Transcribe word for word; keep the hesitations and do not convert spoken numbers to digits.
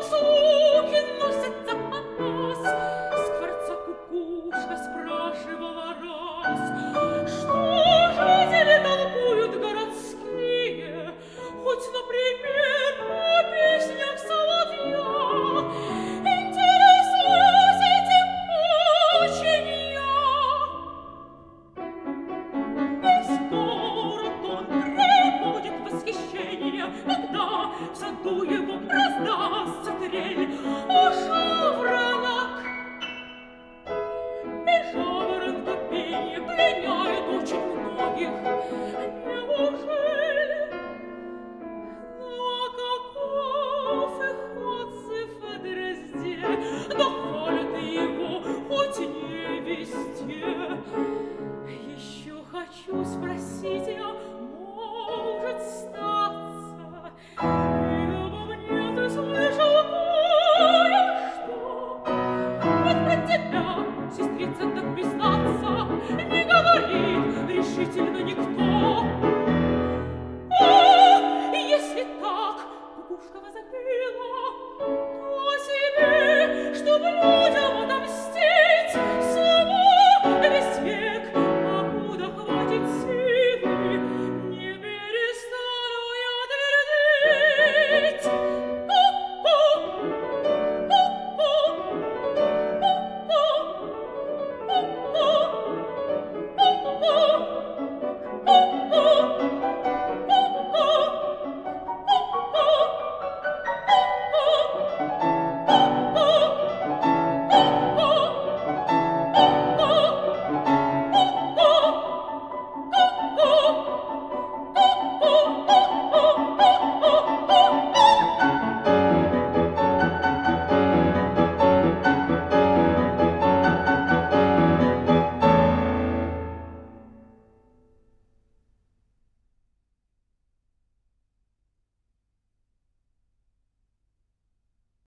слухи носятся о нас. Скворца кукушка спрашивала раз, что жители толкуют городские, хоть, например, о песнях соловья. Интересуюсь этим очень я. Весь город он приводит в восхищение, когда в саду его раздастся трель. О, жаворонок! И жаворонка пенье пленяет очень многих. Неужели? Ну, а каков их отзыв о дрозде? Да хвалят его хоть не везде. Еще хочу спросить я, может статься, и обо мне ты слышал